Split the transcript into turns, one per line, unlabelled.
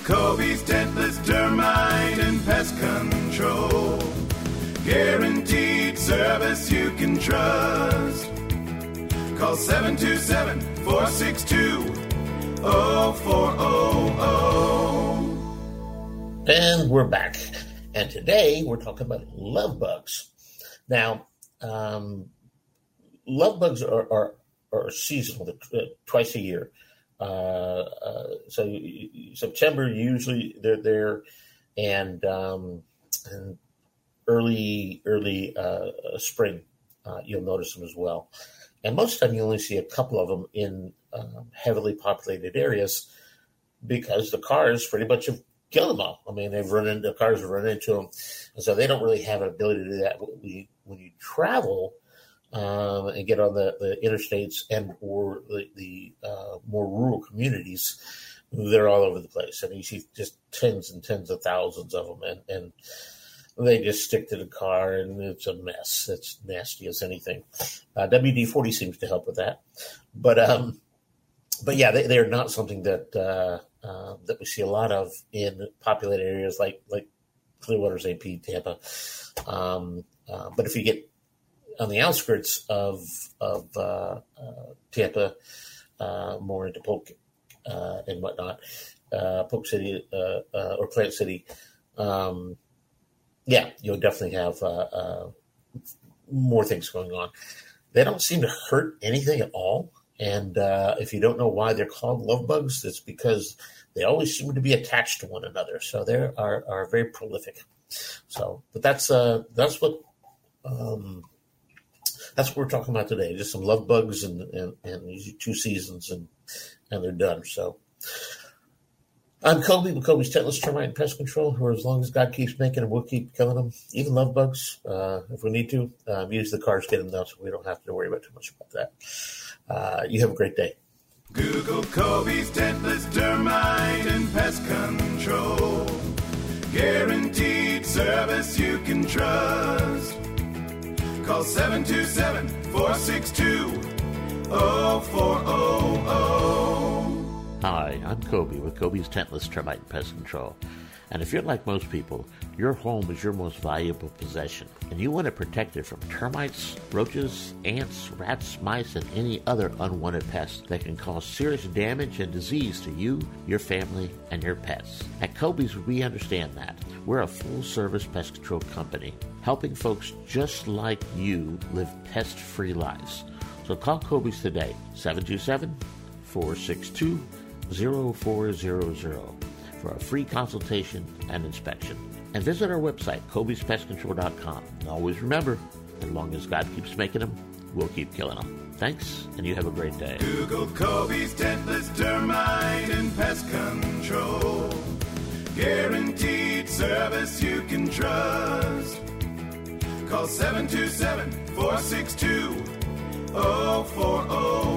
Kobe's Dentless Termite and Pest Control. Guaranteed service you can trust. Call 727-462-0400.
And we're back. And today we're talking about love bugs. Now, love bugs are seasonal, twice a year. So September, usually they're there, and early spring, you'll notice them as well. And most of the time you only see a couple of them in heavily populated areas because the cars pretty much have killed them all. I mean, the cars have run into them. And so they don't really have an ability to do that. When you travel and get on the interstates and or the more rural communities, they're all over the place. And you see just tens and tens of thousands of them. And they just stick to the car, and it's a mess. It's nasty as anything. WD-40 seems to help with that. But yeah, they are not something that we see a lot of in populated areas like Clearwater, St. Pete, Tampa. But if you get on the outskirts of Tampa, more into Polk and whatnot, Polk City or Plant City, yeah, you'll definitely have more things going on. They don't seem to hurt anything at all. And if you don't know why they're called love bugs, it's because they always seem to be attached to one another. So they are very prolific. So, but that's what we're talking about today. Just some love bugs and usually 2 seasons and they're done. So I'm Kobe with Kobe's Dentless Termite and Pest Control, where as long as God keeps making them, we'll keep killing them, even love bugs, if we need to. Usually the cars get them though, so we don't have to worry about too much about that. You have a great day.
Google Kobe's Dentless Termite and Pest Control. Guaranteed service you can trust. Call 727-462-0400.
Hi, I'm Kobe with Kobe's Dentless Termite and Pest Control. And if you're like most people, your home is your most valuable possession, and you want to protect it from termites, roaches, ants, rats, mice, and any other unwanted pests that can cause serious damage and disease to you, your family, and your pets. At Kobe's, we understand that. We're a full-service pest control company, helping folks just like you live pest-free lives. So call Kobe's today, 727-462-0400. for a free consultation and inspection. And visit our website, kobespestcontrol.com. And always remember, as long as God keeps making them, we'll keep killing them. Thanks, and you have a great day.
Google Kobe's Dentless Termite and Pest Control. Guaranteed service you can trust. Call 727-462-0400.